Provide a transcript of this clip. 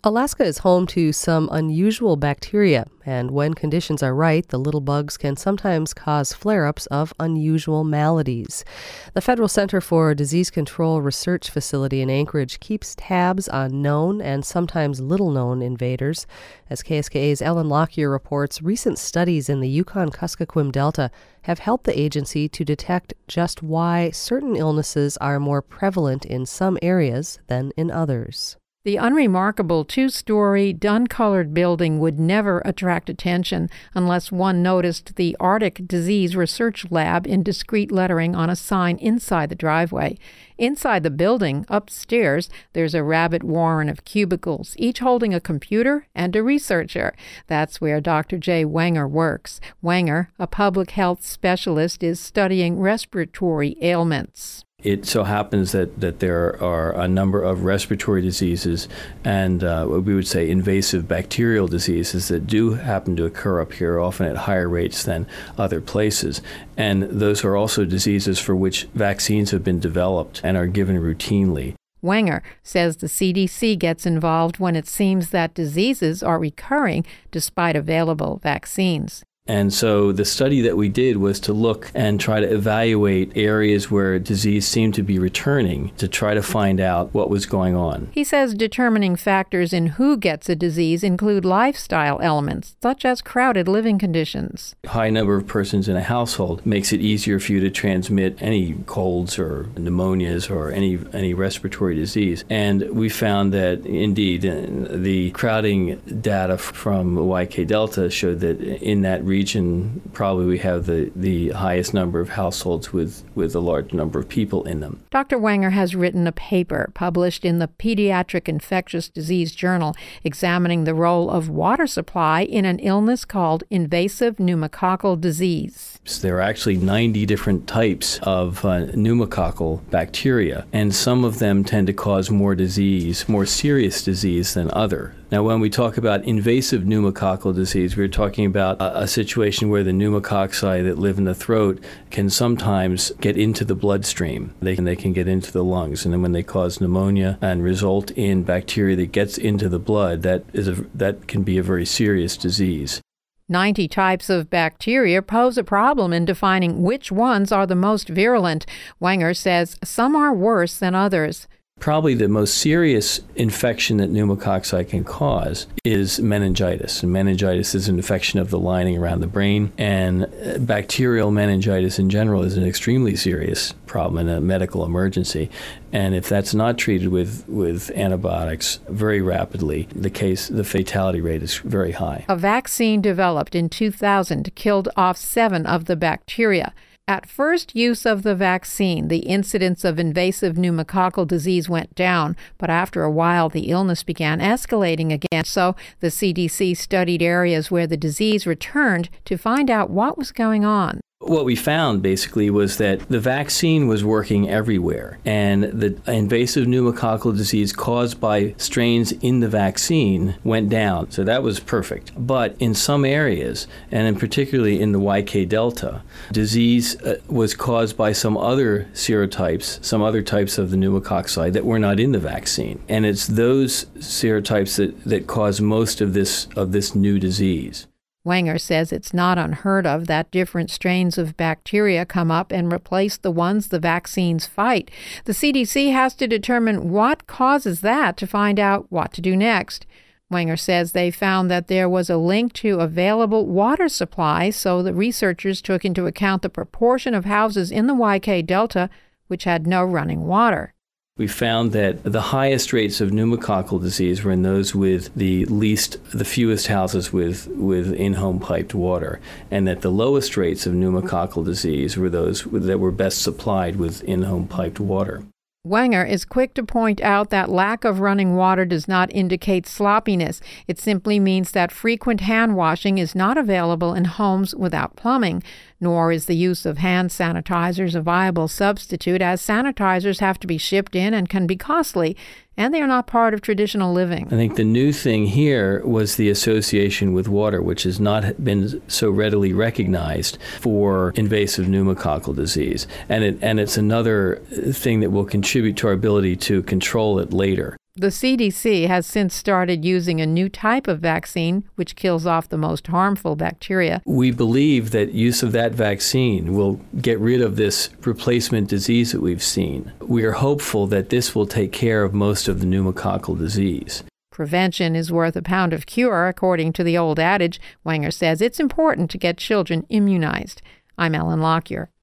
Alaska is home to some unusual bacteria, and when conditions are right, the little bugs can sometimes cause flare-ups of unusual maladies. The Federal Center for Disease Control Research Facility in Anchorage keeps tabs on known and sometimes little-known invaders. As KSKA's Ellen Lockyer reports, recent studies in the Yukon-Kuskokwim Delta have helped the agency to detect just why certain illnesses are more prevalent in some areas than in others. The unremarkable two-story, dun-colored building would never attract attention unless one noticed the Arctic Disease Research Lab in discreet lettering on a sign inside the driveway. Inside the building, upstairs, there's a rabbit warren of cubicles, each holding a computer and a researcher. That's where Dr. Jay Wenger works. Wenger, a public health specialist, is studying respiratory ailments. It so happens that there are a number of respiratory diseases and what we would say invasive bacterial diseases that do happen to occur up here, often at higher rates than other places. And those are also diseases for which vaccines have been developed and are given routinely. Wenger says the CDC gets involved when it seems that diseases are recurring despite available vaccines. And so the study that we did was to look and try to evaluate areas where disease seemed to be returning to try to find out what was going on. He says determining factors in who gets a disease include lifestyle elements, such as crowded living conditions. A high number of persons in a household makes it easier for you to transmit any colds or pneumonias or any respiratory disease. And we found that, indeed, the crowding data from YK Delta showed that in that region, probably we have the highest number of households with a large number of people in them. Dr. Wenger has written a paper published in the Pediatric Infectious Disease Journal examining the role of water supply in an illness called invasive pneumococcal disease. There are actually 90 different types of pneumococcal bacteria, and some of them tend to cause more disease, more serious disease than others. Now, when we talk about invasive pneumococcal disease, we're talking about a situation where the pneumococci that live in the throat can sometimes get into the bloodstream. They can get into the lungs, and then when they cause pneumonia and result in bacteria that gets into the blood, that can be a very serious disease. 90 types of bacteria pose a problem in defining which ones are the most virulent. Wenger says some are worse than others. Probably the most serious infection that pneumococci can cause is meningitis. And meningitis is an infection of the lining around the brain. And bacterial meningitis in general is an extremely serious problem and a medical emergency. And if that's not treated with antibiotics very rapidly, the fatality rate is very high. A vaccine developed in 2000 killed off 7 of the bacteria. At first use of the vaccine, the incidence of invasive pneumococcal disease went down, but after a while the illness began escalating again. So the CDC studied areas where the disease returned to find out what was going on. What we found basically was that the vaccine was working everywhere, and the invasive pneumococcal disease caused by strains in the vaccine went down. So that was perfect. But in some areas, and in particularly in the YK Delta, disease was caused by some other serotypes, some other types of the pneumococci that were not in the vaccine. And it's those serotypes that cause most of this new disease. Wenger says it's not unheard of that different strains of bacteria come up and replace the ones the vaccines fight. The CDC has to determine what causes that to find out what to do next. Wenger says they found that there was a link to available water supply, so the researchers took into account the proportion of houses in the YK Delta which had no running water. We found that the highest rates of pneumococcal disease were in those with the fewest houses with in-home piped water, and that the lowest rates of pneumococcal disease were those that were best supplied with in-home piped water. Wenger is quick to point out that lack of running water does not indicate sloppiness. It simply means that frequent hand washing is not available in homes without plumbing, nor is the use of hand sanitizers a viable substitute, as sanitizers have to be shipped in and can be costly, and they are not part of traditional living. I think the new thing here was the association with water, which has not been so readily recognized for invasive pneumococcal disease. And it's another thing that will contribute to our ability to control it later. The CDC has since started using a new type of vaccine which kills off the most harmful bacteria. We believe that use of that vaccine will get rid of this replacement disease that we've seen. We are hopeful that this will take care of most of the pneumococcal disease. Prevention is worth a pound of cure, according to the old adage. Wenger says it's important to get children immunized. I'm Ellen Lockyer.